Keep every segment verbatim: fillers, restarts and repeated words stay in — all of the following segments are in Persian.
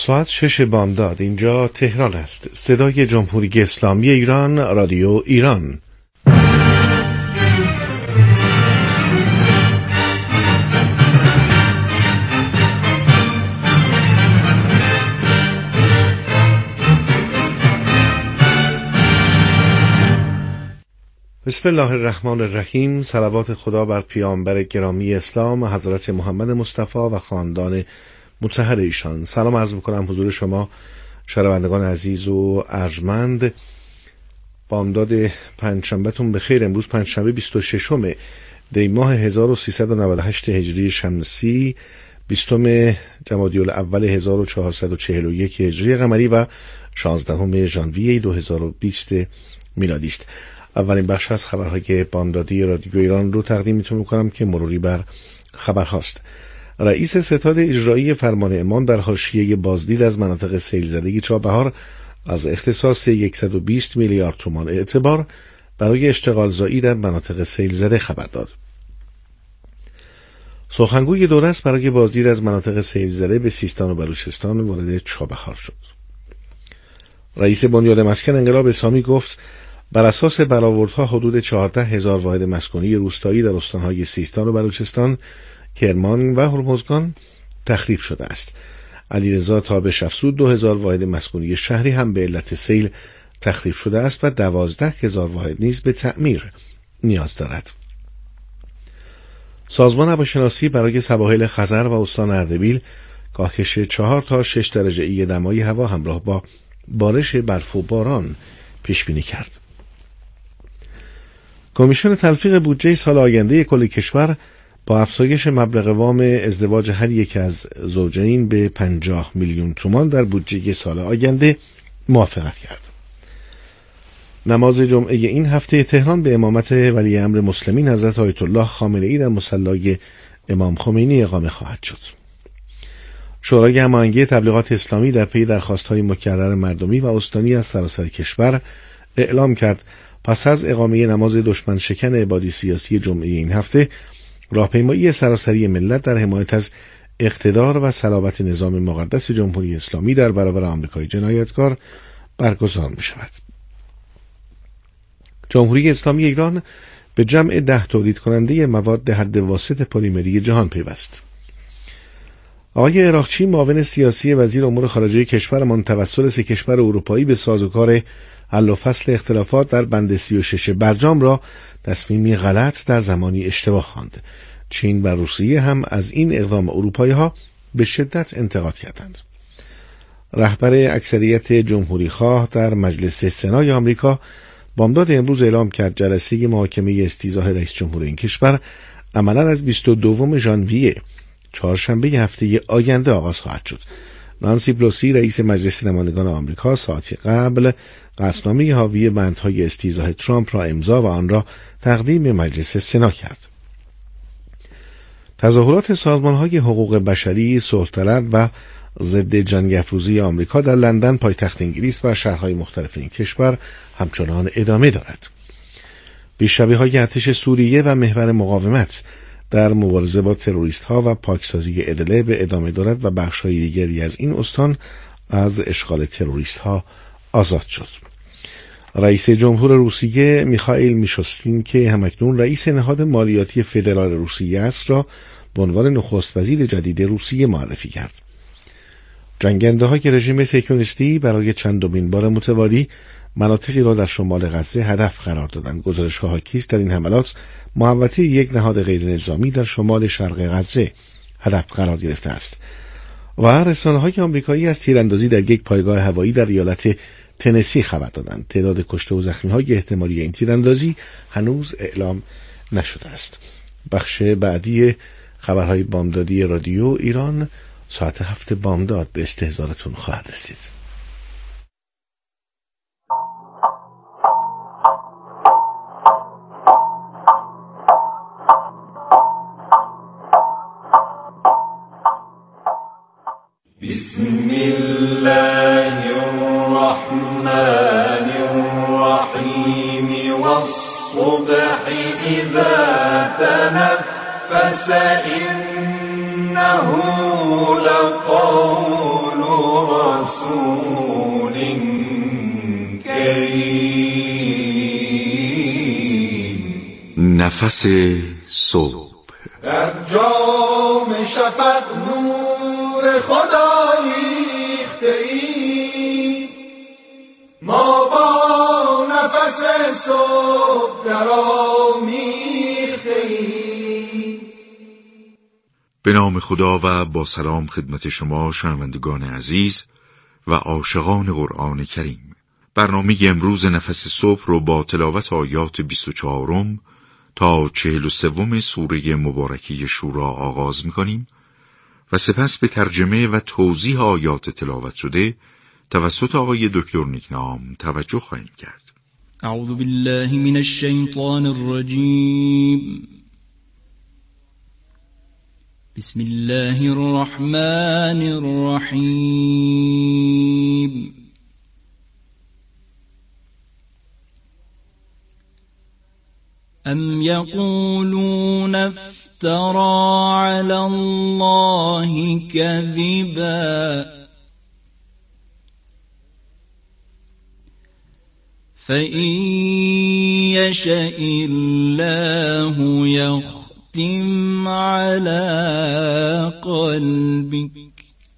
ساعت شش بامداد. اینجا تهران است. صدای جمهوری اسلامی ایران، رادیو ایران. بسم الله الرحمن الرحیم. صلوات خدا بر پیامبر گرامی اسلام حضرت محمد مصطفی و خاندان مطهر ایشان. سلام عرض میکنم حضور شما شنوندگان عزیز و ارجمند. بامداد پنجشنبهتون بخیر. امروز پنجشنبه بیست و ششم دی ماه هزار و سیصد و نود و هشت هجری شمسی، بیستم جمادی الاول هزار و چهارصد و چهل و یک هجری قمری و شانزدهم ژانویه دو هزار و بیست میلادی است. اولین بخش از خبرهای بامدادی رادیو ایران رو تقدیم میتونم میکنم که مروری بر خبر هاست. رئیس ستاد اجرایی فرمان امام در حاشیه بازدید از مناطق سیل زده چابهار از اختصاص صد و بیست میلیارد تومان اعتبار برای اشتغال زایی در مناطق سیل زده خبر داد. سخنگوی دولت برای بازدید از مناطق سیل زده به سیستان و بلوچستان وارد چابهار شد. رئیس بنیاد مسکن انقلاب اسلامی گفت بر اساس برآوردها حدود چهارده هزار واحد مسکونی روستایی در استانهای سیستان و بلوچستان، کرمان و هرمزگان تخریب شده است. علیرضا تابش افزود دو هزار واحد مسکونی شهری هم به علت سیل تخریب شده است و دوازده هزار واحد نیز به تعمیر نیاز دارد. سازمان هواشناسی برای سواحل خزر و استان اردبیل کاهش چهار تا شش درجه ای دمای هوا همراه با بارش برف و باران پیش بینی کرد. کمیسیون تلفیق بودجه سال آینده کل کشور با افزایش مبلغ وام ازدواج هر یک از زوجین به پنجاه میلیون تومان در بودجه سال آینده موافقت کرد. نماز جمعه این هفته تهران به امامت ولی امر مسلمین حضرت آیت الله خامنه‌ای در مصلی امام خمینی اقامه خواهد شد. شورای هماهنگی تبلیغات اسلامی در پی درخواست‌های مکرر مردمی و استانی از سراسر کشور اعلام کرد پس از اقامه نماز دشمن شکن عبادی سیاسی جمعه این هفته، راهپیمایی سراسری ملت در حمایت از اقتدار و صلابت نظام مقدس جمهوری اسلامی در برابر آمریکای جنایتکار برگزار می شود. جمهوری اسلامی ایران به جمع ده تولید کننده مواد حد واسط پلیمری جهان پیوست. آقای عراقچی معاون سیاسی وزیر امور خارجه کشورمان توسل سه کشور اروپایی به سازوکار حل و فصل اختلافات در بند سی و شش برجام را تصمیمی غلط در زمانی اشتباه خواند. چین و روسیه هم از این اقدام اروپایی ها به شدت انتقاد کردند. رهبر اکثریت جمهوری خواه در مجلس سنای آمریکا بامداد امروز اعلام کرد جلسه محاکمه استیضاح رئیس جمهور این کشور عملاً از بیست و دوم ژانویه چهارشنبه هفته آینده آغاز خواهد شد. نانسی پلوسی رئیس مجلس نمایندگان آمریکا ساعتی قبل قسمنامه حاوی بندهای استیضاح ترامپ را امضا و آن را تقدیم مجلس سنا کرد. تظاهرات سازمان‌های حقوق بشری، صلح طلب و ضد جنگ افروزی آمریکا در لندن پایتخت انگلیس و شهرهای مختلف این کشور همچنان ادامه دارد. پیشروی‌های ارتش سوریه و محور مقاومت در مبارزه با تروریست‌ها و پاکسازی ادلب به ادامه دارد و بخش‌های دیگری از این استان از اشغال تروریست‌ها آزاد شد. رئیس جمهور روسیه میخائیل میشوستین که همکنون رئیس نهاد مالیاتی فدرال روسیه است را به عنوان نخست وزیر جدید روسیه معرفی کرد. جنگنده‌های رژیم صهیونیستی برای چندمین بار متوالی مناطقی را در شمال غزه هدف قرار دادند. گزارش‌ها حاکی است در این حملات محوطه یک نهاد غیر نظامی در شمال شرق غزه هدف قرار گرفته است. و رسانه‌های آمریکایی از تیراندازی در یک پایگاه هوایی در ایالت تنسی خبر دادند. تعداد کشته و زخمی‌های احتمالی این تیراندازی هنوز اعلام نشده است. بخش بعدی خبرهای بامدادی رادیو ایران ساعت هفت بامداد به استحضارتون خواهد رسید. بسم الله الرحمن الرحیم والصبح اذا تنفس إنه لقول نفس صبح. در جام شفق نور خدا ریخته ای، ما با نفس صبح درآمیخته ای. به نام خدا و با سلام خدمت شما شنوندگان عزیز و عاشقان قرآن کریم. برنامه امروز نفس صبح رو با تلاوت آیات بیست و چهارم تا چهل و سوم سوره مبارکه شورا آغاز می‌کنیم و سپس به ترجمه و توضیح آیات تلاوت شده توسط آقای دکتر نیکنام توجه خواهیم کرد. اعوذ بالله من الشیطان الرجیم. بسم الله الرحمن الرحیم. ام یقولون افترى على الله كذبا فإن يشأ الله يختم على قلبك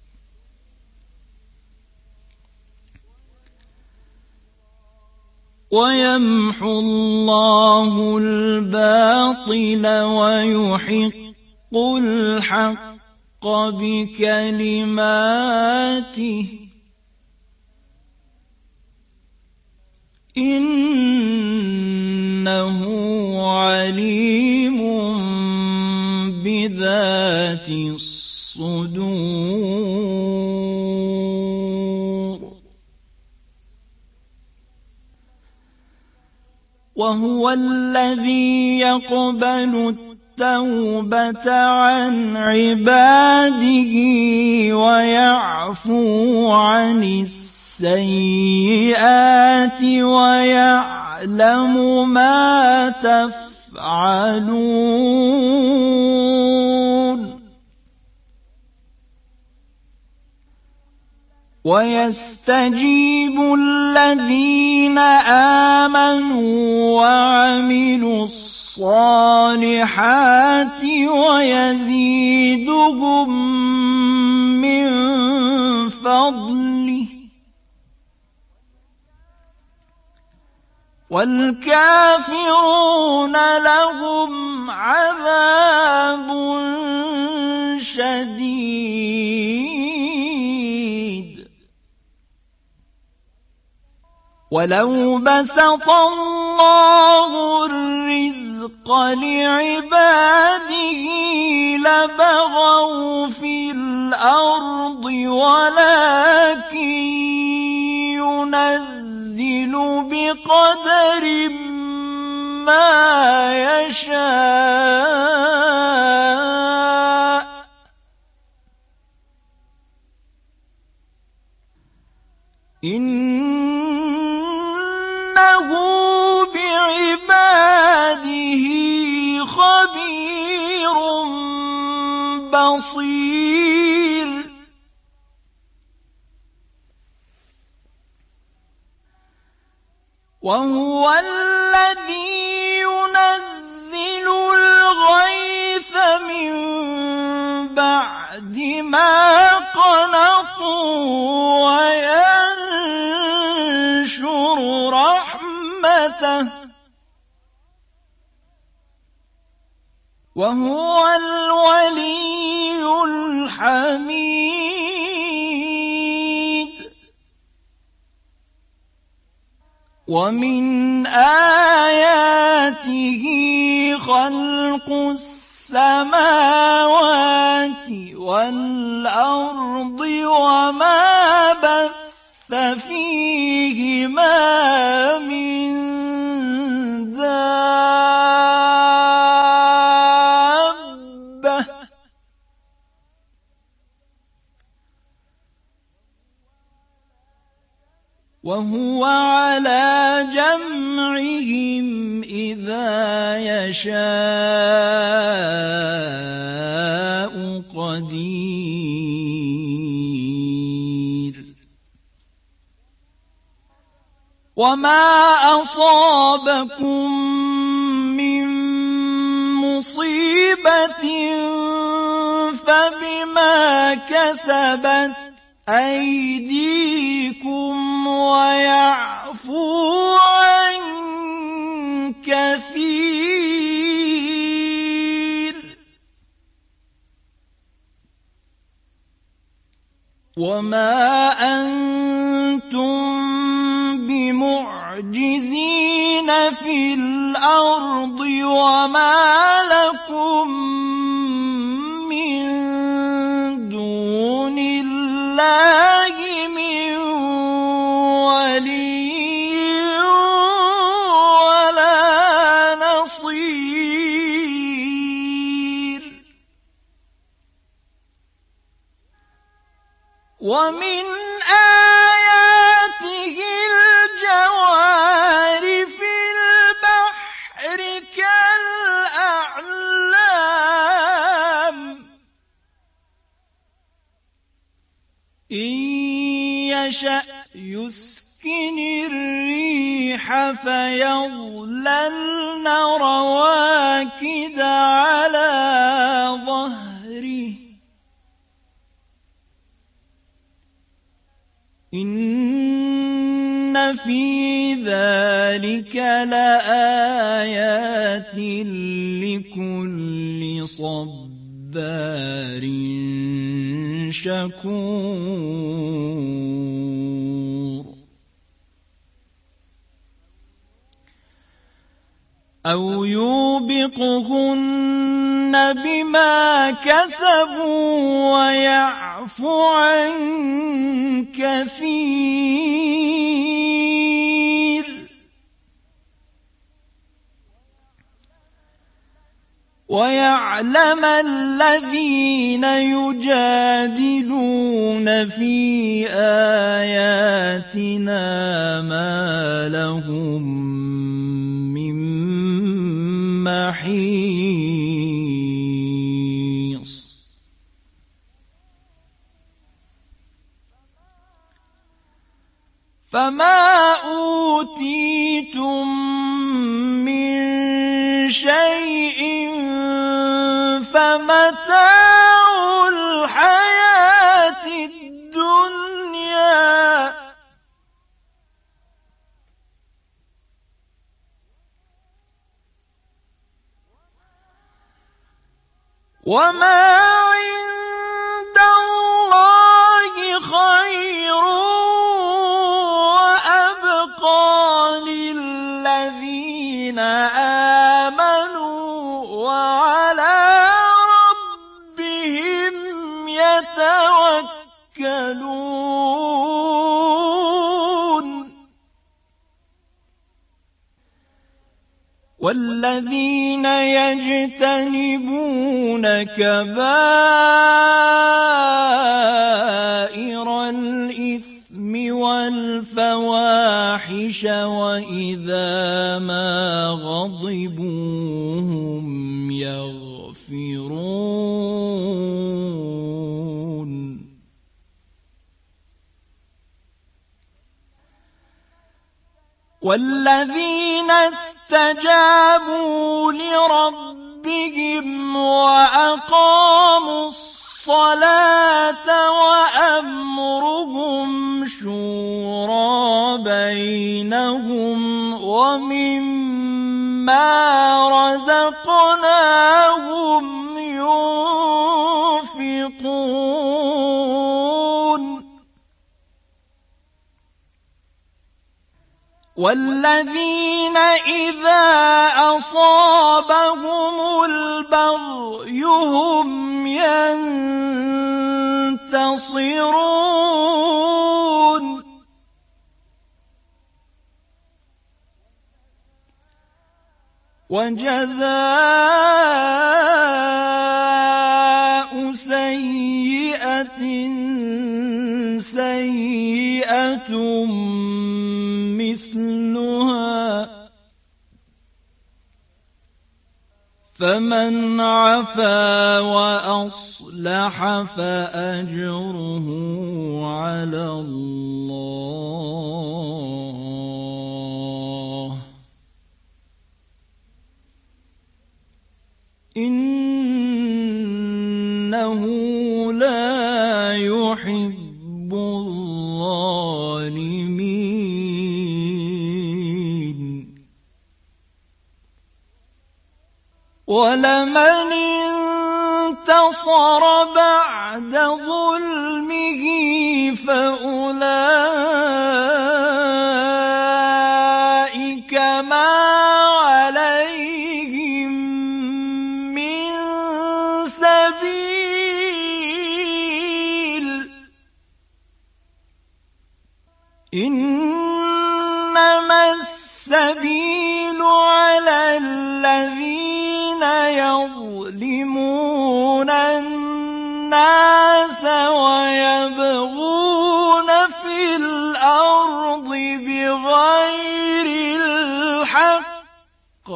ويمحو الله الباطل ويحق الحق بكلماته إنه عليم بذات الصدور. وهو الذي يقبل التوبة عن عباده ويعفو عن السيئات ويعلم ما تفعلون. ويستجيب الذين آمنوا وعملوا الصالحات ويزيدهم من فضله والكافرون لهم عذاب شديد. ولو بسط الله الرزق لعباده لبغوا في الأرض ولكن ينزل بقدر ما يشاء إنه بعباده خبير بصير. وهو الذي ينزل الغيث من بعد ما قنطوا وينشر رحمته وهو الولي الحميد. ومن آياته خلق السماوات والأرض وما بث فيهما من دابة وهو على جمعهم إذا يشاء قدير. وما أصابكم من مصيبة فبما كسبت أيديكم ويعفو عن كثير وما أنتم بمعجزين في الأرض وما لكم من دون الله من ولي ولا نصير ومن آياته الجوار في البحر كالأعلام إن يشأ يسكن الريح فيظللن رواكد على ظهره إن في ذلك لآيات لكل صبار شكور أو يوبقهن بما كسبوا ويعفو عن كثير ويعلم الذين يجادلون في آياتنا ما لهم من محيص فما أوتيتم من شيء فمتاع الحياة الدنيا وما عند الله خير وأبقى للذين آمنوا وعلى ربهم يتوكلون والذين يجتنبون كبائر الإثم والفواحش وإذا ما غضبوا هم يغفرون والذين استجابوا لربهم وأقاموا الصلاة وأمرهم شورى بينهم ومما رزقناهم ينفقون والذين إذا أصابهم البغي هم ينتصرون وجزاء سيئة سيئة مثلها فمن عفا وأصلح فأجره على الله إن لا يحب الظالمين ولمن انتصر بعد ظلمه فأولئك ما عليهم من سبيل إنما السبيل على الذين يظلمون الناس ويبغون في الأرض بغير الحق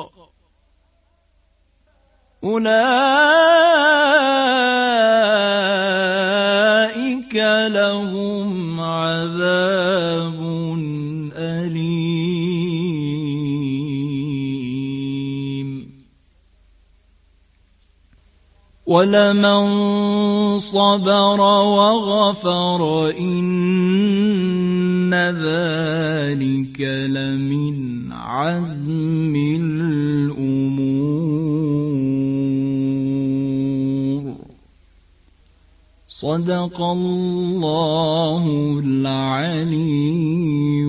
أولئك لهم عذاب أليم ولمن صبر وغفر إن ذلك لمن عزم الأمور صدق الله العلي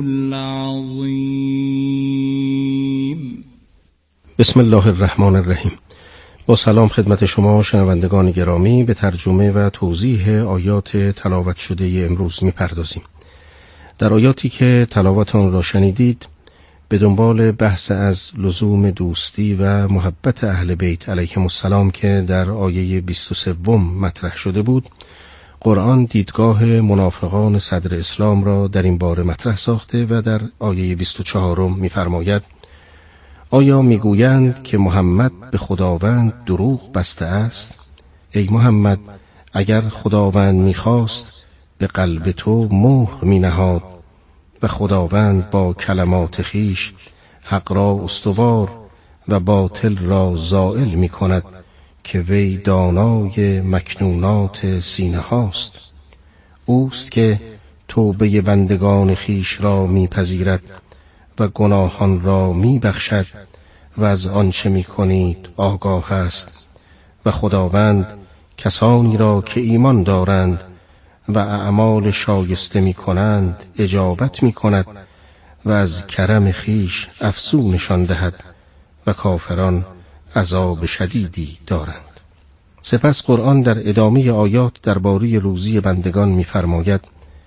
العظيم. بسم الله الرحمن الرحیم. با سلام خدمت شما شنوندگان گرامی، به ترجمه و توضیح آیات تلاوت شده امروز می‌پردازیم. در آیاتی که تلاوت آن را شنیدید به دنبال بحث از لزوم دوستی و محبت اهل بیت علیهم السلام که در آیه بیست و سه مطرح شده بود، قرآن دیدگاه منافقان صدر اسلام را در این باره مطرح ساخته و در آیه بیست و چهار می‌فرماید: آیا میگویند که محمد به خداوند دروغ بسته است؟ ای محمد، اگر خداوند میخواست به قلب تو مهر مینهاد و خداوند با کلمات خیش حق را استوار و باطل را زائل میکند که وی دانای مکنونات سینه هاست. اوست که توبه بندگان خیش را میپذیرد و گناهان را می بخشد و از آنچه می کنید آگاه است و خداوند کسانی را که ایمان دارند و اعمال شایسته می کنند اجابت می کند و از کرم خیش افزونشان دهد و کافران عذاب شدیدی دارند. سپس قرآن در ادامه آیات درباره روزی بندگان می فرماید: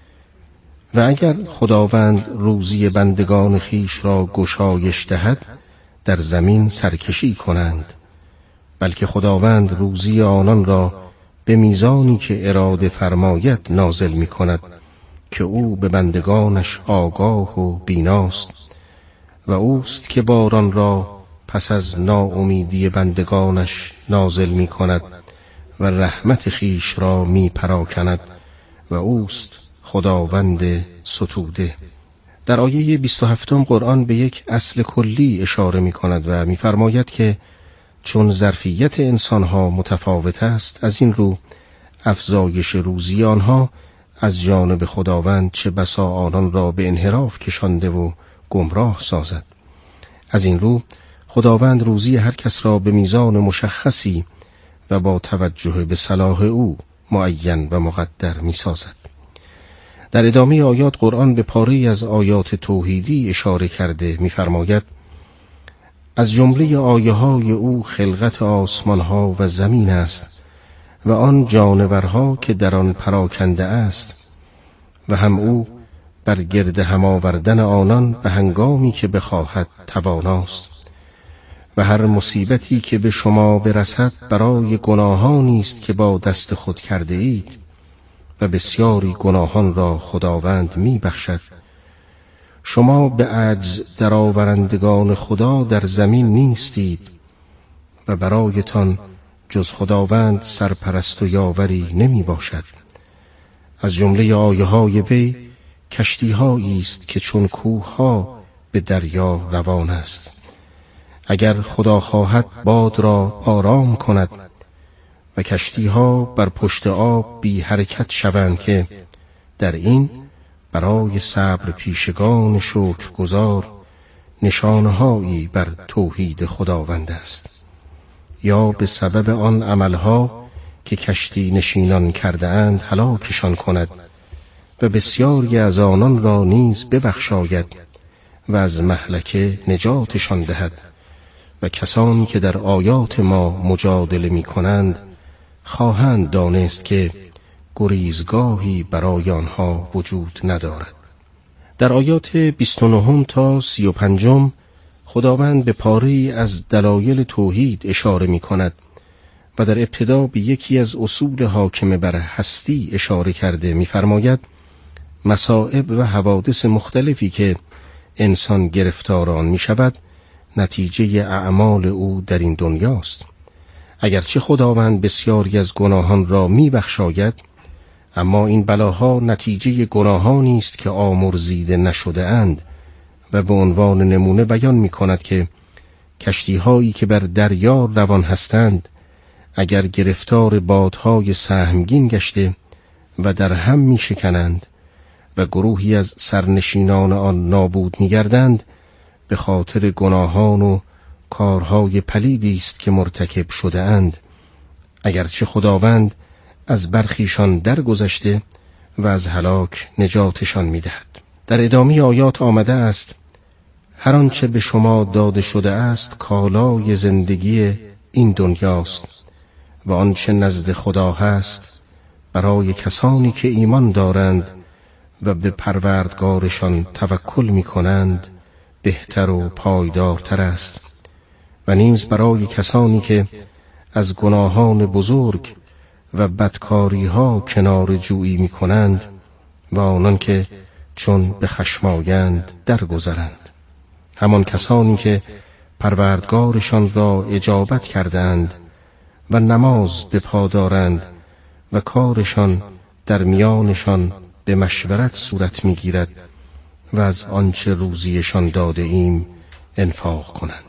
و اگر خداوند روزی بندگان خیش را گشایش دهد در زمین سرکشی کنند، بلکه خداوند روزی آنان را به میزانی که اراده فرماید نازل می کند که او به بندگانش آگاه و بیناست و اوست که باران را پس از ناامیدی بندگانش نازل می کند و رحمت خیش را می پراکند و اوست خداوند ستوده. در آیه بیست و هفت قرآن به یک اصل کلی اشاره می کند و می فرماید که چون ظرفیت انسانها متفاوت است، از این رو افزایش روزی آنها از جانب خداوند چه بسا آنان را به انحراف کشانده و گمراه سازد. از این رو خداوند روزی هر کس را به میزان مشخصی و با توجه به صلاح او معین و مقدر می سازد. در ادامه آیات قرآن به پاره‌ای از آیات توحیدی اشاره کرده می فرماید: از جمله آیه های او خلقت آسمان ها و زمین است و آن جانورها که در آن پراکنده است و هم او بر گرد هم آوردن آنان به هنگامی که بخواهد تواناست و هر مصیبتی که به شما برسد برای گناهانی است که با دست خود کرده اید و بسیاری گناهان را خداوند می بخشد. شما به عجز درآورندگان خدا در زمین نیستید و برایتان جز خداوند سرپرست و یاوری نمی باشد. از جمله آیه های وی کشتی هایی است که چون کوه ها به دریا روان است. اگر خدا خواهد باد را آرام کند و کشتی‌ها بر پشت آب بی حرکت شوند که در این برای صبر پیشگان شکرگزار نشانهایی بر توحید خداوند است، یا به سبب آن عملها که کشتی نشینان کرده اند هلاکشان کند و بسیاری از آنان را نیز ببخشاید و از مهلکه نجاتشان دهد و کسانی که در آیات ما مجادله می کنند خواهند دانست که گریزگاهی برای آنها وجود ندارد. در آیات بیست و نه تا سی و پنج خداوند به پاره‌ای از دلایل توحید اشاره می کند و در ابتدا به یکی از اصول حاکم بر هستی اشاره کرده می فرماید مصائب و حوادث مختلفی که انسان گرفتار آن می شود نتیجه اعمال او در این دنیاست. اگرچه خداوند بسیاری از گناهان را می بخشاید، اما این بلاها نتیجه گناهانی است که آمرزیده نشده اند و به عنوان نمونه بیان می کند که کشتی هایی که بر دریا روان هستند اگر گرفتار بادهای سهمگین گشته و در هم می شکنند و گروهی از سرنشینان آن نابود می گردند به خاطر گناهان و کارهای پلیدی است که مرتکب شده اند، اگرچه خداوند از برخیشان درگذشته و از هلاک نجاتشان می دهد. در ادامه آیات آمده است هر آنچه به شما داده شده است کالای زندگی این دنیاست و آنچه نزد خدا هست برای کسانی که ایمان دارند و به پروردگارشان توکل می کنند بهتر و پایدارتر است و نیز برای کسانی که از گناهان بزرگ و بدکاری ها کنار جویی می کنند و آنان که چون به خشم آیند درگذرند، همان کسانی که پروردگارشان را اجابت کردند و نماز به پا دارند و کارشان در میانشان به مشورت صورت می گیرد و از آنچه روزیشان داده ایم انفاق کنند.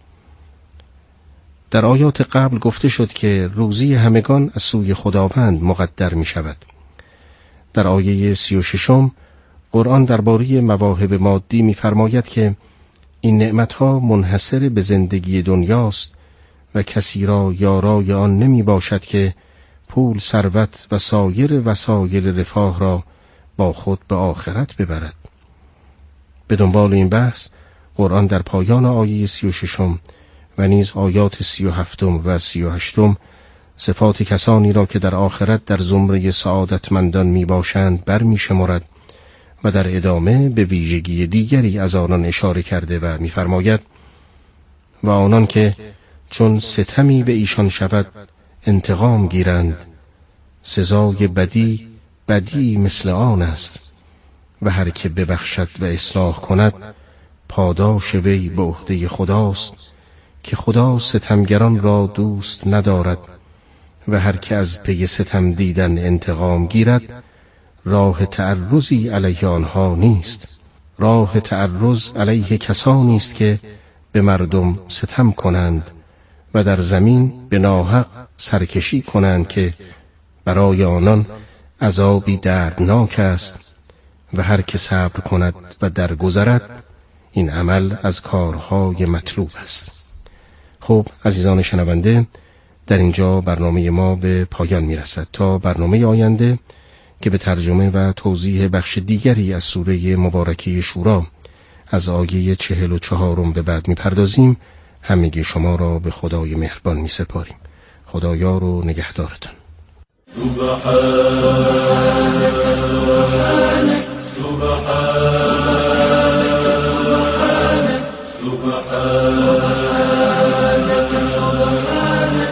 در آیات قبل گفته شد که روزی همگان از سوی خداوند مقدر می شود. در آیه سی و ششم قرآن درباره مواهب مادی می فرماید که این نعمتها منحصر به زندگی دنیاست و کسی را یارای آن نمی باشد که پول، ثروت و سایر وسایل رفاه را با خود به آخرت ببرد. به دنبال این بحث قرآن در پایان آیه سی و ششم و نیز آیات سی و هفتم و سی و هشتم صفات کسانی را که در آخرت در زمره سعادتمندان می باشند بر می شمارد و در ادامه به ویژگی دیگری از آنان اشاره کرده و می فرماید و آنان که چون ستمی به ایشان شود انتقام گیرند، سزای بدی بدی مثل آن است و هر که ببخشد و اصلاح کند پاداش وی به عهده خداست که خدا ستمگران را دوست ندارد و هر که از پی ستم دیدن انتقام گیرد راه تعرضی علیه آنها نیست. راه تعرض علیه کسانی است که به مردم ستم کنند و در زمین به ناحق سرکشی کنند که برای آنان عذابی دردناک است و هر که صبر کند و درگذرد این عمل از کارهای مطلوب است. خب عزیزان شنونده، در اینجا برنامه ما به پایان می رسد. تا برنامه آینده که به ترجمه و توضیح بخش دیگری از سوره مبارکه شورا از آیه چهل و چهارم به بعد می پردازیم، همگی شما را به خدای مهربان می سپاریم. خدایار و نگهدارتان. سبحانك سبحانك سبحانك سبحانك سبحانك.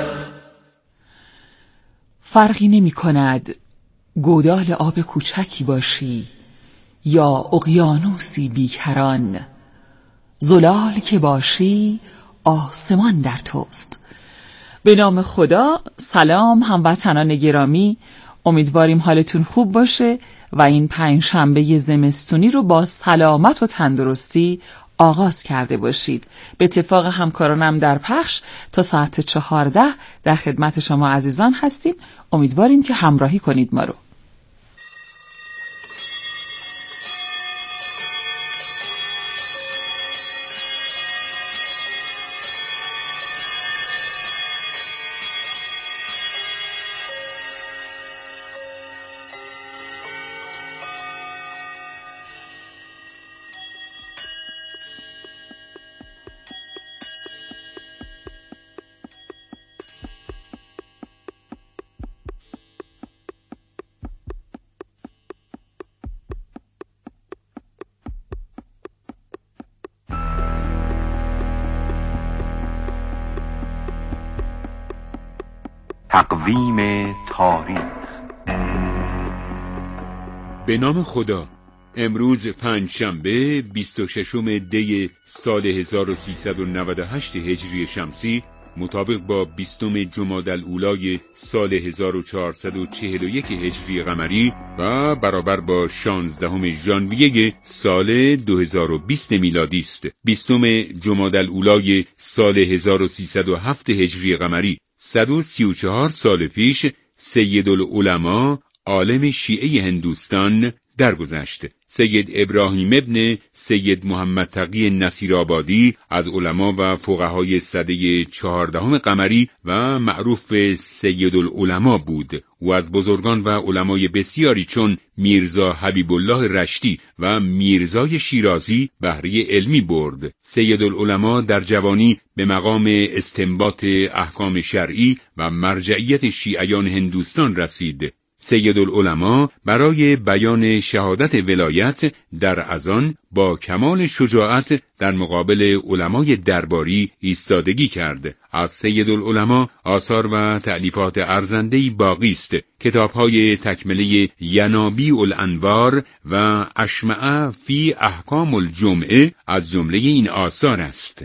فرقی نمی کند گودال آب کوچکی باشی یا اقیانوسی بیکران، زلال که باشی آسمان در توست. به نام خدا. سلام هموطنان گرامی، امیدواریم حالتون خوب باشه و این پنج شنبه زمستونی رو با سلامت و تندرستی آغاز کرده باشید. به اتفاق همکارانم در پخش تا ساعت چهارده در خدمت شما عزیزان هستیم. امیدواریم که همراهی کنید ما رو. تقویم تاریخ. به نام خدا. امروز پنجشنبه بیست و ششم دی سال هزار و سیصد و نود و هشت هجری شمسی، مطابق با بیستم جمادی الاولی سال هزار و چهارصد و چهل و یک هجری قمری و برابر با شانزدهم ژانویه سال دو هزار و بیست میلادی است. بیستم جمادی الاولی سال هزار و سیصد و هفت هجری قمری، صد و سی و چهار سال پیش سیدالعلماء عالم شیعه هندوستان درگذشت. سید ابراهیم ابن سید محمد تقی نصیرآبادی از علما و فقهای سده چهاردهم قمری و معروف به سیدالعلماء بود. او از بزرگان و علمای بسیاری چون میرزا حبیب الله رشتی و میرزای شیرازی بهره علمی برد. سیدالعلماء در جوانی به مقام استنباط احکام شرعی و مرجعیت شیعیان هندوستان رسید. سیدالعلماء برای بیان شهادت ولایت در اذان با کمال شجاعت در مقابل علمای درباری ایستادگی کرد. از سیدالعلماء آثار و تألیفات ارزنده‌ای باقی است. کتاب‌های تکمله ینابیع الانوار و اشمعه فی احکام الجمعه از جمله این آثار است.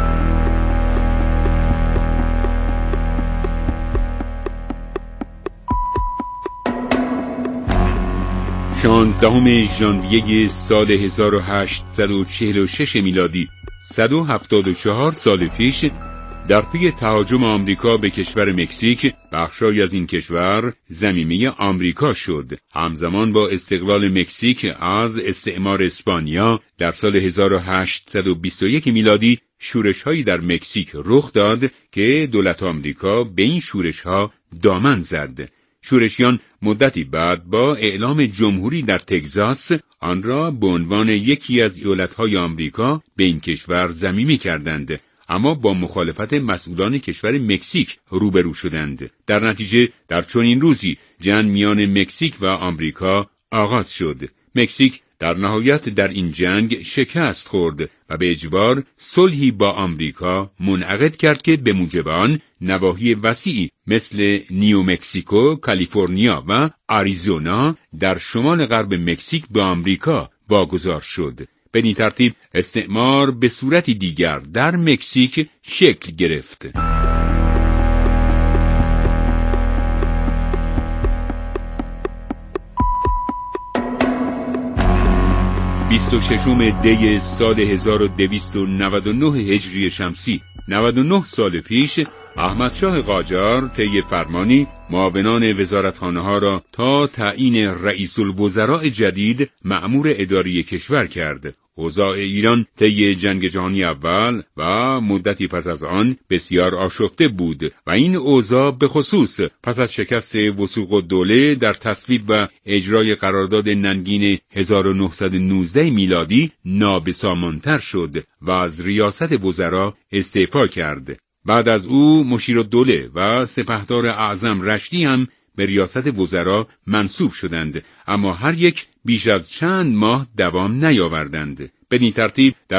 شانزدهم ژانویه سال هزار و هشتصد و چهل و شش میلادی، صد و هفتاد و چهار سال پیش، در پی تهاجم آمریکا به کشور مکزیک، بخشای از این کشور ضمیمه آمریکا شد. همزمان با استقلال مکزیک از استعمار اسپانیا در سال هزار و هشتصد و بیست و یک میلادی، شورش‌هایی در مکزیک رخ داد که دولت آمریکا به این شورش‌ها دامن زد. شورشیان مدتی بعد با اعلام جمهوری در تگزاس آن را به عنوان یکی از ایالت‌های آمریکا به این کشور ضمیمه کردند، اما با مخالفت مسئولان کشور مکزیک روبرو شدند. در نتیجه در چنین روزی جنگ میان مکزیک و آمریکا آغاز شد. مکزیک در نهایت در این جنگ شکست خورد و به اجبار صلحی با آمریکا منعقد کرد که به موجب آن نواحی وسیعی مثل نیومکسیکو، کالیفرنیا و آریزونا در شمال غرب مکزیک به آمریکا واگذار شد. بدین ترتیب استعمار به صورتی دیگر در مکزیک شکل گرفت. بیست و ششم دی سال هزار و دویست و نود و نه هجری شمسی، نود و نه سال پیش، احمد شاه قاجار طی فرمانی معاونان وزارتخانه ها را تا تعیین رئیس الوزراء جدید مأمور اداری کشور کرد. اوضاع ایران طی جنگ جهانی اول و مدتی پس از آن بسیار آشفته بود و این اوضاع به خصوص پس از شکست وثوق الدوله در تصویب و اجرای قرارداد ننگین هزار و نهصد و نوزده میلادی نابسامانتر شد و از ریاست وزرا استعفا کرد. بعد از او مشیرالدوله و سپهدار اعظم رشتی هم به ریاست وزرا منصوب شدند، اما هر یک بیش از چند ماه دوام نیاوردند. بدین ترتیب در